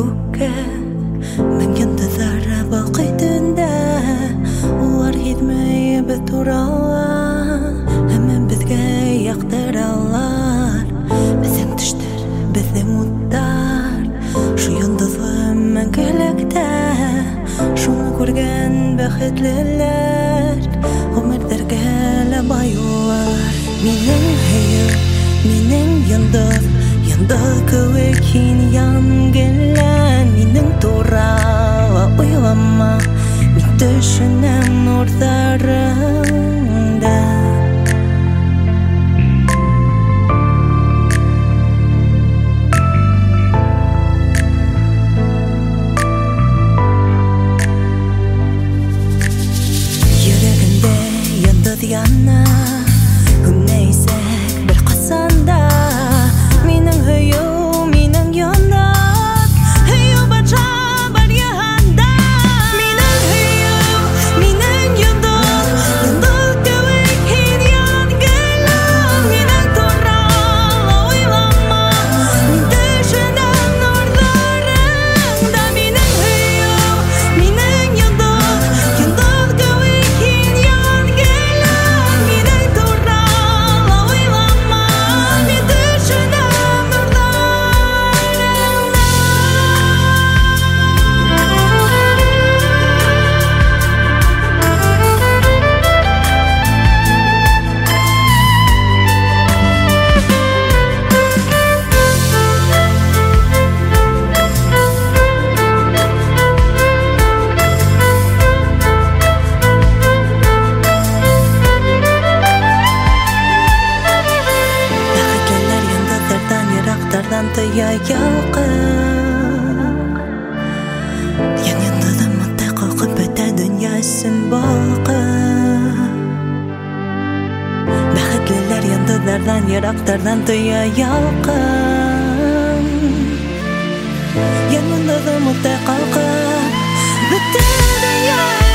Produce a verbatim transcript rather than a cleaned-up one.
күккә Мен йондызлары балкыйтында Улар һитмәй без турала Һәммә безгә яктыралар Безнең төштәр, безнең уттар Шу йондызлы мәңгелекдә Шуны күргән бәхетлеләр Гомердәргә ләбай улар Минең һөем, минең йондыз Йондыз кеүек һин янгелән Минең турала уйлама Мин төшенәм нурҙарыңда Йөрәгемдә йондыз яна Күмнәйсәк бер ҡасанда Минең һөйөү, минең йондоҙ Һөйөү батша бар йыһанда Минең һөйөү, минең йондоҙ Йондоҙ кеүек һин янгелән Минең турала уйлама Мин төшенәм нурҙарыңда Минең һөйөү, минең йондоҙ Йондоҙ кеүек һин янгелән Минең турала уйлама Мин төшенәм нурҙарыңда Бәхетлеләр йондоҙҙарҙан, йыраҡтарҙан тоя ялҡын Ян йондоҙом уттай ҡалҡып бөтә донъя өсөн балҡын Бәхетлеләр йондоҙҙарҙан, йыраҡтарҙан тоя ялҡын Ян йондоҙом уттай ҡалҡып бөтә донъя